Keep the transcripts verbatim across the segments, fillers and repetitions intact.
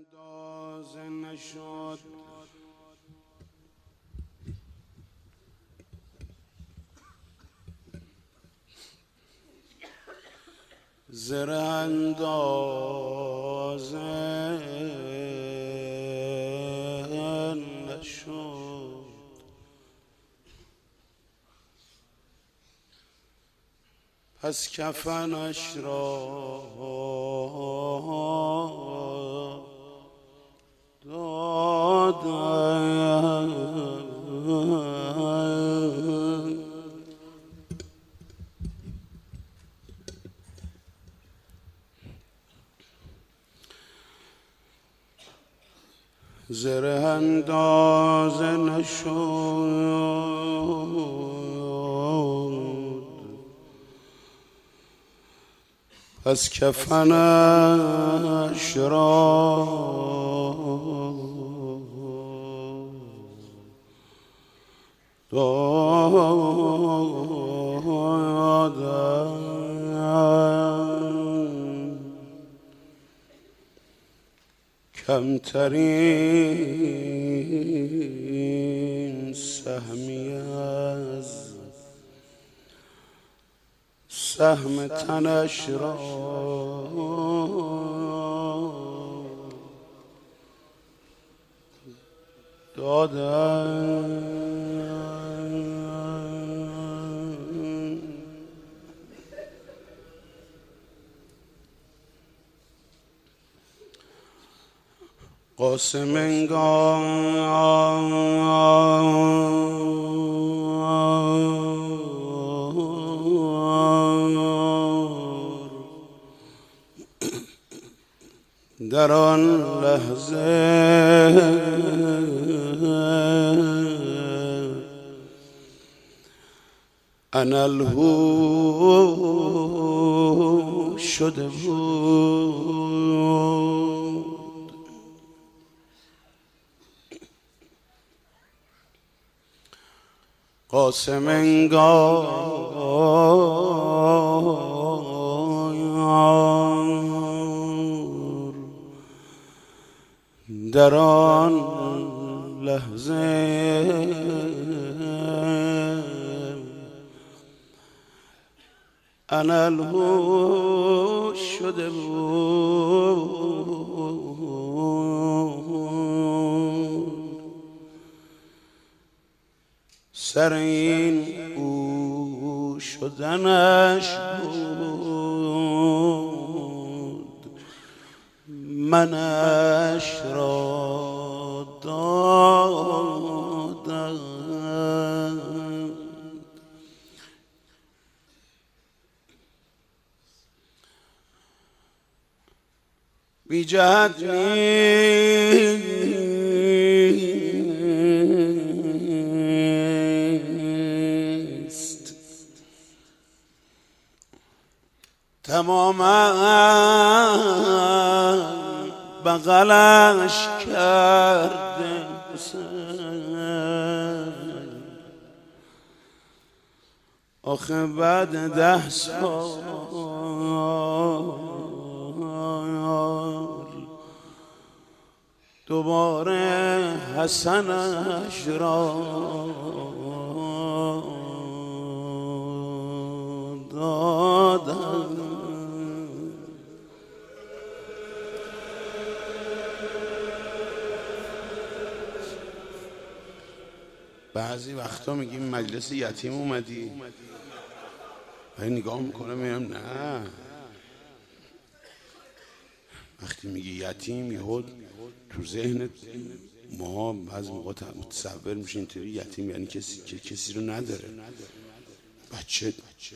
اندازه نشد زر اندازه نشد پس کفنش را دادم زر اندازه نشد پس کفنش را دادم کمترین سهمی از سهم تنش را دادم قاسم انگار در آن لحظه انالهو شده بود قاسم انگار در آن لحظه انالهو شده بود سر این او شدنش بود منش را دادم بی جهت نیست تماما بغلش کرده آخه بعد ده سال دوباره حسنش را دادم بعضی وقتا میگیم مجلس یتیم اومدی ولی نگاه میکنه میگم نه وقتی میگی یتیم یهو تو ذهنت ما بعضی موقع متصور میشه اینطوری یتیم یعنی کسی که کسی رو نداره بچه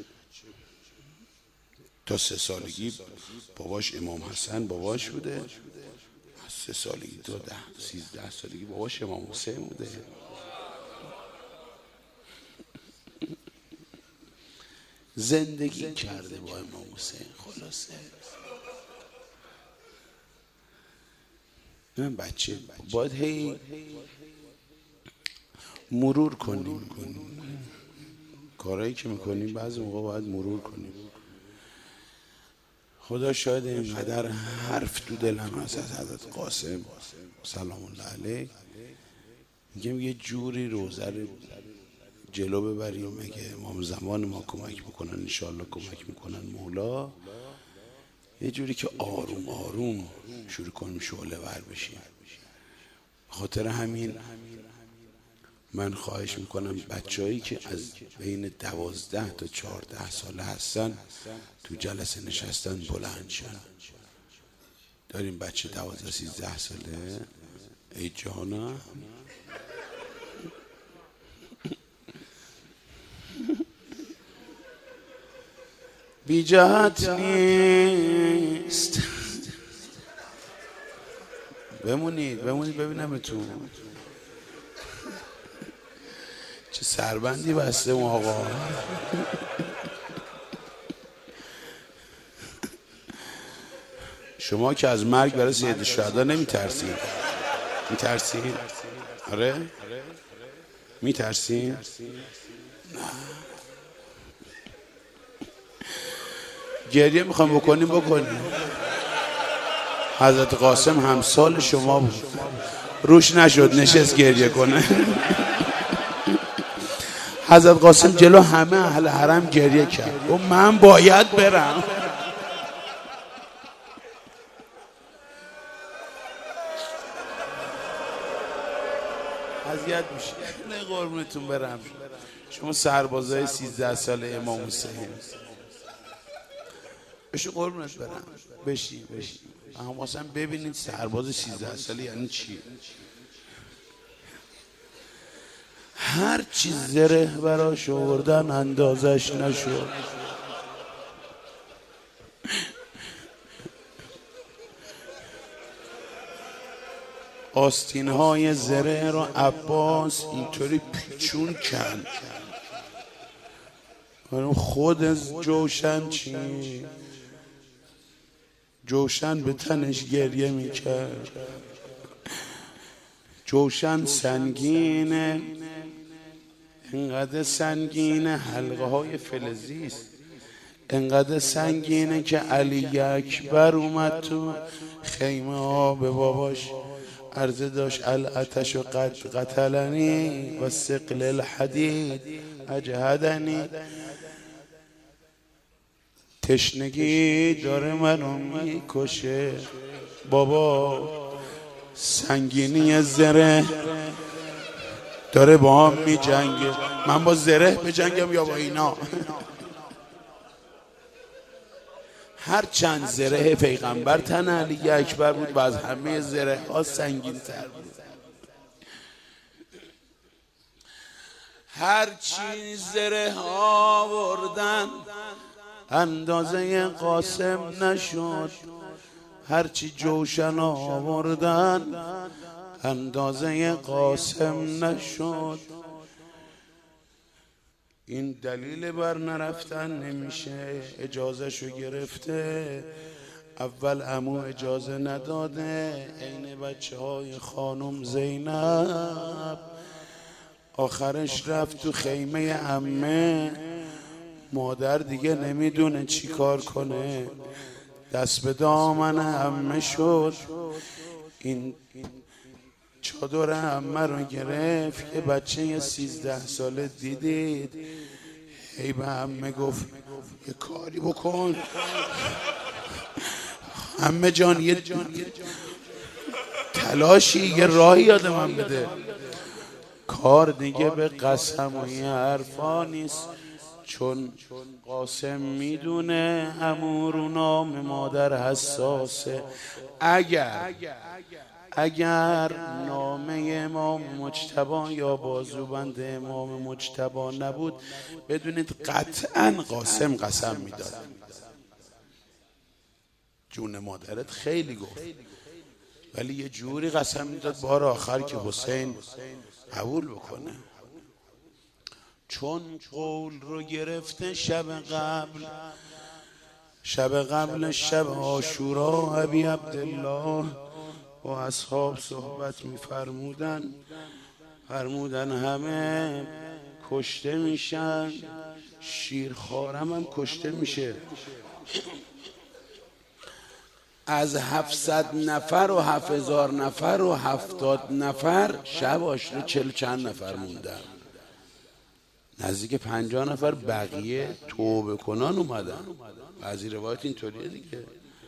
تا سه سالگی باباش امام حسن باباش بوده از سه سالگی تا ده سیزده سالگی باباش امام حسین بوده زندگی کرده با امام حسین خلاصه من بچه باید هی مرور کنیم کارهایی که میکنیم بعضی موقع باید مرور کنیم خدا شاید اینقدر حرف تو دلم هست از حضرت قاسم سلام الله علیه، میگم یه جوری روزه رو جلو ببریم، مگه امام زمان ما کمک بکنن انشاءالله کمک میکنن مولا، یه جوری که آروم آروم شروع کنیم شعله ور بشیم. خاطر همین من خواهش میکنم بچه‌هایی که از بین دوازده تا چهارده ساله هستن تو جلسه نشستن بلند شن. داریم بچه دوازده سیزده ساله؟ ای جانا بی جهت نیست، بمونید بمونید ببینم تو چه سربندی بسته اون آقا. شما که از مرگ برای سید الشهدا نمیترسید؟ میترسید؟ آره؟ میترسید؟ نه. گریه میخوام بکنیم بکنیم. حضرت قاسم همسال شما بود، روش نشد نشست گریه کنه. حضرت قاسم جلو همه اهل حرم گریه کرد و من باید برم. اذیت میشه. نه قربونتون برم. شما سربازای سیزده ساله امام حسین بشی قربونت برم، بشی بشی اما اصلا ببینید سرباز سیزده ساله یعنی چی. هر چیز زره براش آوردن اندازش نشد. آستین های زره رو عباس اینطوری پیچون کن. خود جوشن چی؟ جوشن به تنش گریه میکرد. جوشن سنگینه، انقدر سنگینه حلقه های فلزی است، انقدر سنگینه که علی اکبر اومد تو خیمه ها به باباش عرضه داشت الاتش و قد قتلنی و ثقل الحدید اجهدنی. تشنگی داره منو میکشه بابا، سنگینی زره داره با هم میجنگه، من با زره بجنگم یا با اینا؟ هر چند زره پیغمبر تن علی اکبر بود و از همه زره ها سنگین تر بود. هر چی زره آوردن اندازه قاسم نشد، هرچی جوشن آوردن اندازه قاسم نشد. این دلیل بر نرفتن نمیشه، اجازه شو گرفته، اول عمو اجازه نداده، عین بچه های خانم زینب، آخرش رفت تو خیمه عمه. مادر دیگه نمیدونه چی کار کنه، دست به دامن عمه شد. این چادر عمه رو گرفت. یه بچه سیزده ساله دیدید هی به عمه گفت یه کاری بکن عمه جان، یه تلاشی یه راهی یاد من بده. کار دیگه به قسم و این حرفا نیست، چون قاسم میدونه عمو رو نام مادر حساسه. اگر اگر نامه امام مجتبی یا بازوبند امام مجتبی نبود بدونید قطعا قاسم قسم میداد. جون مادرت خیلی گفت ولی یه جوری قسم میداد بار آخر که حسین قبول بکنه، چون قول رو گرفته شب قبل. شب قبل شب عاشورا ابی عبدالله با اصحاب صحبت میفرمودن، فرمودن همه کشته میشن، شیرخوارم هم کشته میشه. از هفتصد نفر و هفت هزار نفر و هفتاد نفر شب آشورا چل چند نفر موندن، نزدیک پنجاه نفر بقیه توبه کنان اومدن. بعضی روایت اینطوریه دیگه.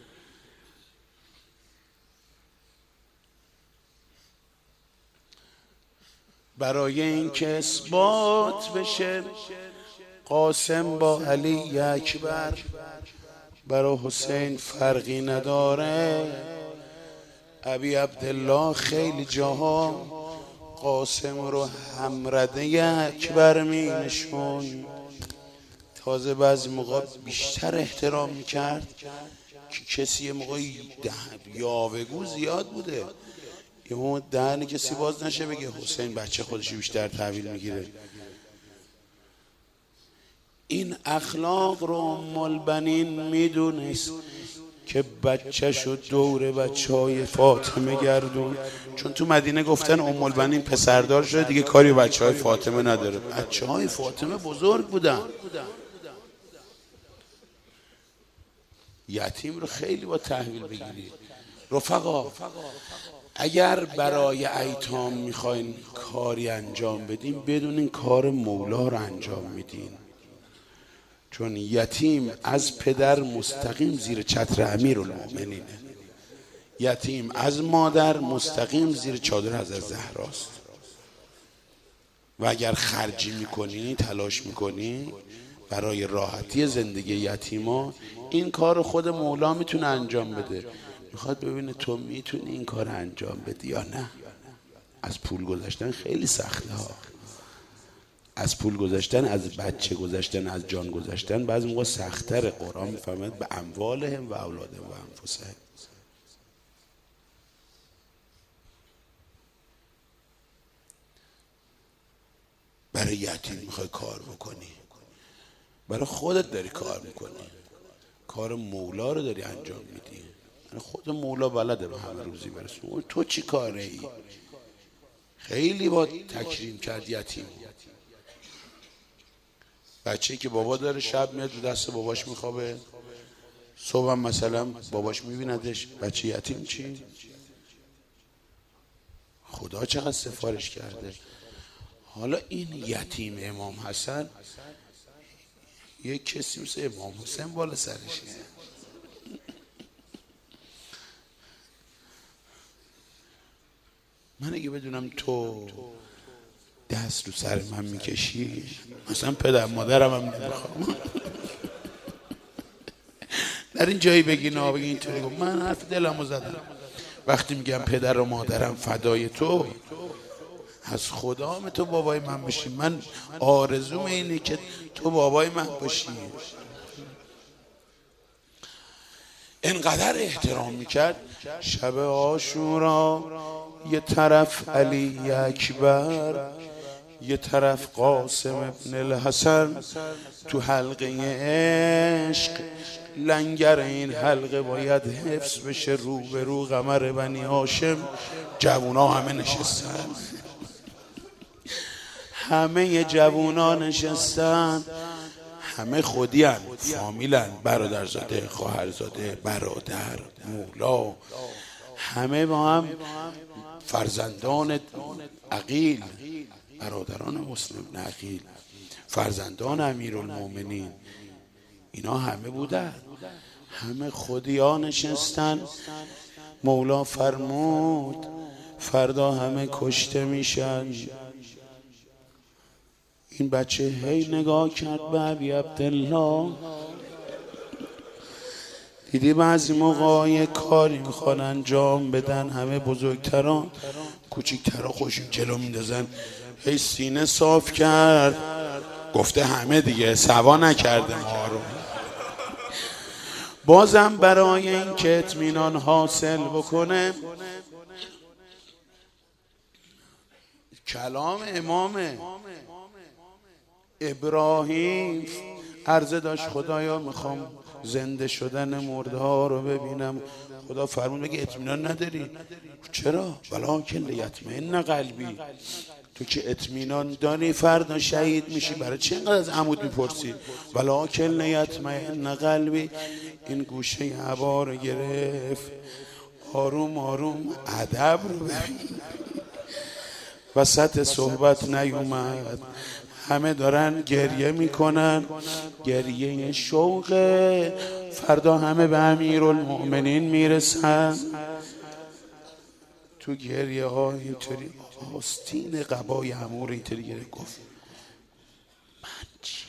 برای اینکه اثبات بشه قاسم با علی اکبر برای حسین فرقی نداره، ابی عبدالله خیلی جاها قاسم رو همرده اکبر می نشون. تازه بعضی موقع بیشتر احترام میکرد که کسی یه موقع یاوه‌گو زیاد بوده، یه موقع دهن کسی باز نشه بگه حسین بچه خودشی بیشتر تحویل میگیره. این اخلاق رو ام البنین میدونست که بچه شد دور بچه های فاطمه گردون، چون تو مدینه گفتن ام البنین پسردار شده دیگه کاری بچه های فاطمه نداره. بچه های فاطمه بزرگ بودن، یتیم رو خیلی با تحویل بگیرید. رفقا اگر برای ایتام میخواین کاری انجام بدین بدونین کار مولا رو انجام میدین، چون یتیم از پدر مستقیم زیر چتر امیرالمومنینه، یتیم از مادر مستقیم زیر چادر حضرت زهراست. و اگر خرجی میکنی تلاش میکنی برای راحتی زندگی یتیما، این کار خود مولا میتونه انجام بده. میخواد ببینه تو میتونی این کار انجام بدی یا نه. از پول گذاشتن خیلی سخته ها، از پول گذاشتن، از بچه گذاشتن، از جان گذاشتن بعضی موقع سخت‌تره. قرآن میفهمد به اموالهم و اولادهم و انفسهم. برای یتیم میخوای کار بکنی، برای خودت داری کار میکنی، کار مولا رو داری انجام میدی. خود مولا بلده به همه روزی برسونه. تو چی کاره ای؟ خیلی با تکریم کرد یتیم. بچه‌ای که بابا داره شب میاد رو دست باباش میخوابه، صبح مثلا باباش میبیندش. بچه یتیم چی؟ خدا چقدر سفارش کرده. حالا این یتیم امام حسن یک کسی مثل امام حسین بالا سرشه. من اگه بدونم تو دست رو سر من میکشی، مثلا پدر مادرم هم نمیخوام در این جایی بگی نه بگی اینطوری. من حرف دلمو زدم وقتی میگم پدر و مادرم فدای تو، از خدام تو بابای من بشی. من آرزوم اینه که تو بابای من باشی. انقدر احترام میکرد. شب عاشورا یه طرف علی اکبر، یه طرف قاسم ابن الحسن، تو حلقه عشق لنگر این حلقه باید حفظ بشه. رو به رو قمر بنی هاشم، جوونا همه نشستن، همه جوونا نشستن، همه خودی هن، فامیلن، برادرزاده، خواهرزاده، برادر، مولا، همه با هم فرزندان عقیل، برادران مسلم بن عقیل، فرزندان امیرالمومنین، اینا همه بودن، همه خودی ها نشستن. مولا فرمود فردا همه کشته میشن. این بچه هی نگاه کرد به ابی عبدالله، دیدی بعضی موقع یه کاری میخوان انجام بدن، همه بزرگتران کوچیکتران خوشون جلو میندازن. هی سینه صاف کرد، گفته همه دیگه، سوا نکرده ما رو. بازم برای این که اطمینان حاصل بکنه کلام امام ابراهیم عرضه داشت خدایا میخوام زنده شدن مرده ها رو ببینم. خدا فرمود بگه اطمینان نداری؟ چرا؟ ولکن لیطمئن قلبی، تو که اطمینان داری فردا شهید میشی، برای چه اینقدر از عمود میپرسی؟ ولکن لیطمئن قلبی. این گوشه هوا رو گرفت، آروم آروم ادب رو ببین. وسط صحبت نیومد، همه دارن گریه میکنن، گریه شوق. فردا همه به امیرالمؤمنین میرسن. تو گریه ها اینطوری آستین قبای امور اینطوری گرفت، گفت من چی؟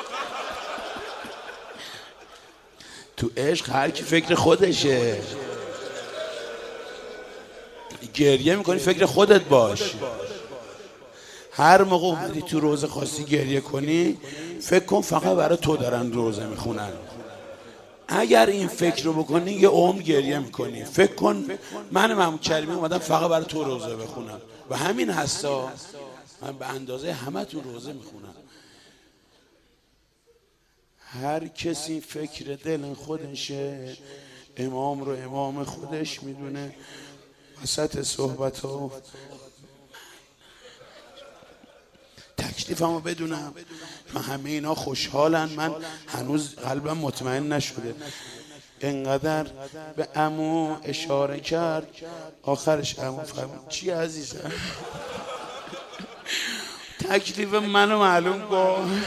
تو عشق هر کی فکر خودشه. گریه میکنی فکر خودت باش. هر موقع اومدی تو روزه خواستی گریه کنی، فکر کن فقط برای تو دارن روزه میخونن. اگر این فکر رو بکنی یه عمر گریه میکنی. فکر کن من محمود کریمی اومدم فقط برای تو روزه بخونم و همین هستا، من به اندازه همه تو روزه میخونم. هر کسی فکر دل خودشه، امام رو امام خودش میدونه. وسط صحبت ها تکلیفمو بدونم، من همه اینا خوشحالن، من هنوز قلبم مطمئن نشده. انقدر به عمو اشاره کرد، آخرش عمو فهمید چی عزیزم؟ تکلیف منو معلوم کن،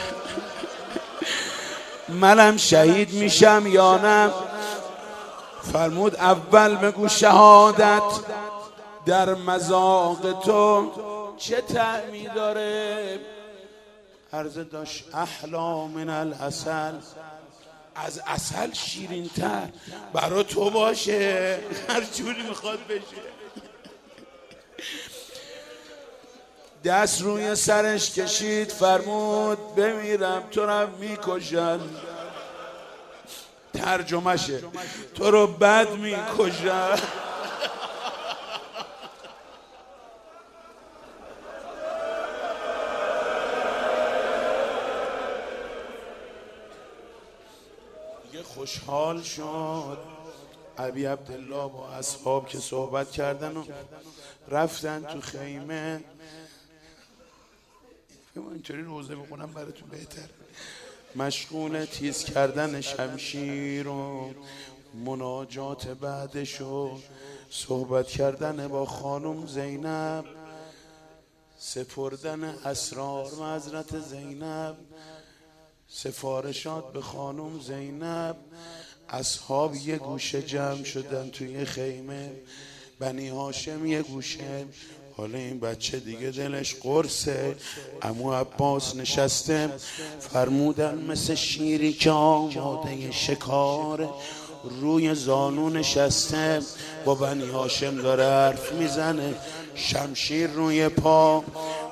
منم شهید میشم یا نه؟ فرمود اول بگو شهادت در مذاق تو چه طعمی داره؟ عرضه داشت احلا من العسل، از عسل شیرین تر برا تو باشه، هر جوری میخواد بشه. دست روی سرش کشید، فرمود بمیرم تو رو میکشن. ترجمهشه تو رو بد میکشن. خوشحال شد. ابی عبدالله با اصحاب که صحبت کردن و رفتن تو خیمه. اینطوری روزه بخونم براتون بهتر. مشغول تیز کردن شمشیر و مناجات بعدش و صحبت کردن با خانم زینب، سپردن اسرار حضرت زینب، سفارشات به خانم زینب. اصحاب یه گوشه جمع شدن توی خیمه، بنی هاشم یه گوشه. حالا این بچه دیگه دلش قرصه. عمو عباس نشسته، فرمودن مثل شیری که آماده شکاره، روی زانو نشسته با بنی هاشم داره حرف میزنه، شمشیر روی پا.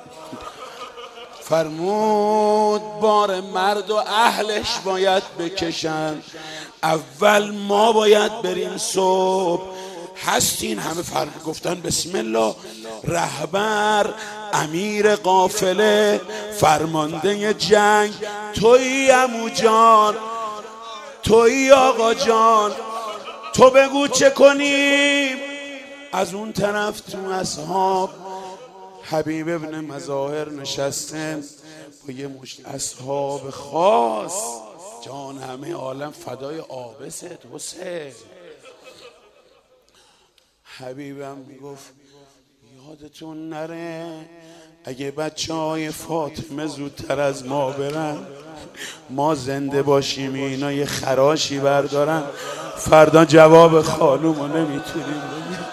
فرمود بار مرد و اهلش باید بکشن، اول ما باید بریم صبح. هستین همه فرمود گفتن بسم الله. رهبر، امیر قافله، فرمانده جنگ تویی عمو جان، تویی آقا جان، تو بگو چه کنیم. از اون طرف تو اصحاب حبیب ابن مظاهر نشسته با یه مشت اصحاب خاص. جان همه عالم فدای آبست حسین. حبیبم میگفت یادتون نره اگه بچه های فاطمه زودتر از ما برن، ما زنده باشیم اینا یه خراشی بردارن، فردا جواب خانومو نمیتونیم بگیم.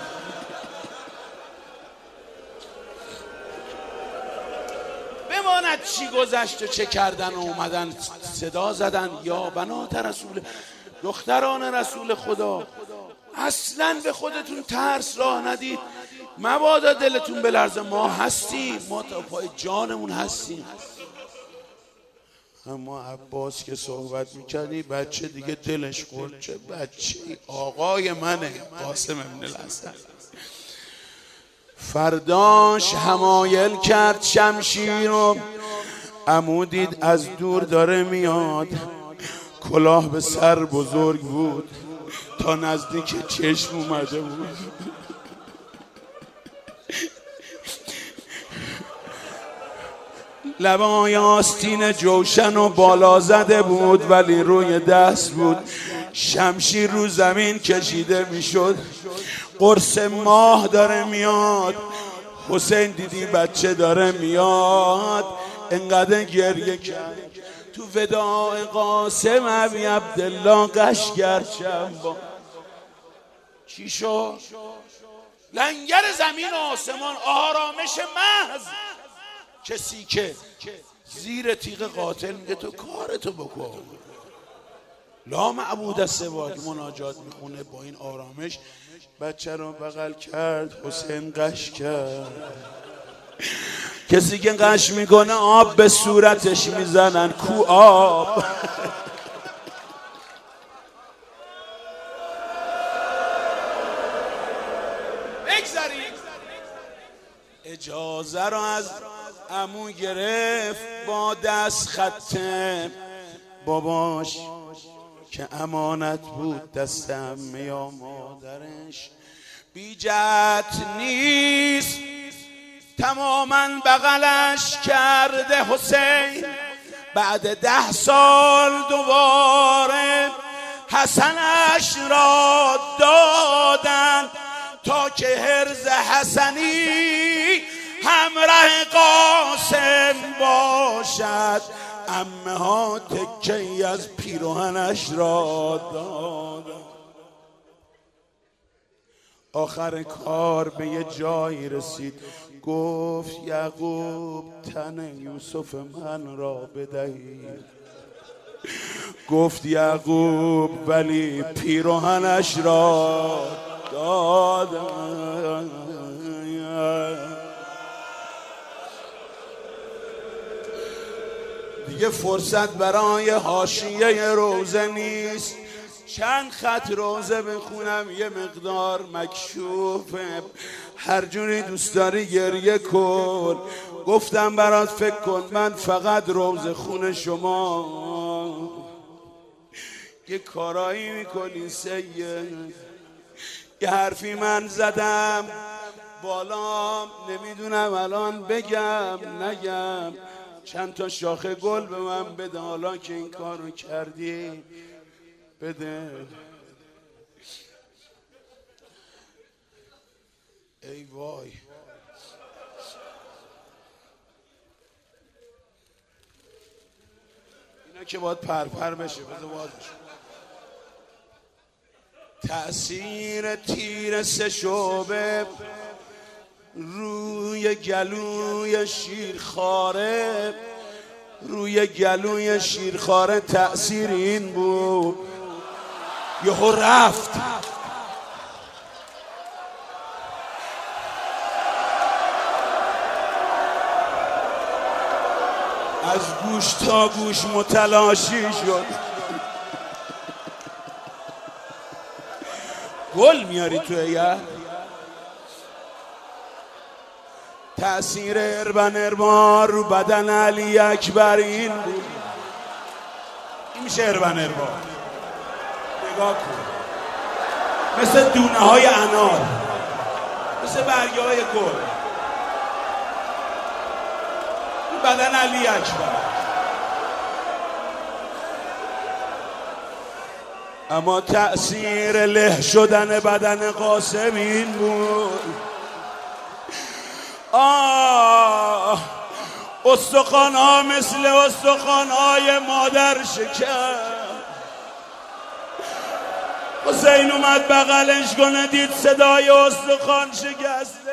بماند چی گذشت و چه کردن و اومدن صدا زدن یا بنات رسول، دختران رسول خدا. اصلا به خودتون ترس راه ندید، مبادا دلتون بلرزه. ما هستیم، ما تا پای جانمون هستیم. اما عباس که صحبت میکنی بچه دیگه دلش خورد. چه بچه آقای منه قاسم ابن الحسن. فرداش حمایل کرد شمشیر رو. عمو دید از دور داره میاد، کلاه به سر بزرگ بود تا نزدیک چشم اومده بود. لبای آستین جوشن و بالا زده بود ولی روی دست بود. شمشیر رو زمین کشیده میشد. قرص ماه داره میاد. حسین دیدی بچه داره میاد، انقدر گریه کرد. تو وداع قاسم ابی عبدالله قشگر چنبا چی شد؟ لنگر زمین و آسمان، آرامش محض. کسی که زیر تیغ قاتل میگه تو کارتو بکن، لا معبود سواک، مناجات میخونه با این آرامش. بچه رو بغل کرد، حسین قش کرد. کسی که قش میکنه آب به صورتش میزنن، کو آب. اجازه رو از عمو گرفت با دست خط باباش که امانت بود دست عمه یا مادرش. بی جهت نیست تماما بغلش کرده حسین. بعد ده سال دوباره حسنش را دادن تا که حرز حسنی همراه قاسم باشد. عمه ها تکه‌ای از پیراهنش را دادن. آخر کار به یه جایی رسید، گفت یعقوب تن یوسف من را بدهید. گفت یعقوب ولی پیراهنش را دادن. دیگه فرصت برای حاشیه روزه نیست. چند خط روزه بخونم، یه مقدار مکشوفه، هر جوری دوست داری گریه کن. گفتم برات فکر کن، من فقط روزه خون شما یه کارایی میکنی سید. یه حرفی من زدم بالا، نمیدونم الان بگم نگم. چند تا شاخه گل به من بده حالا که این کارو کردی، بده. ای وای، اینا که باید پرپر بشه. بده باز بشه. تأثیر تیر سه شعبه روی گلوی شیرخواره، روی گلوی شیرخواره تأثیر این بود یهو رفت. از گوش تا گوش متلاشی شد. گل میاری تو ایه. تأثیر اربن اربان رو بدن علی اکبر این بود. این میشه اربن اربان. نگاه کن، مثل دونه های انار، مثل برگه های گل. این بدن علی اکبر. اما تأثیر له شدن بدن قاسم این بود. آه، استخوان‌ها مثل استخوان‌های مادر شکر. حسین اومد بغلش کنه، دید صدای استخوان شکسته.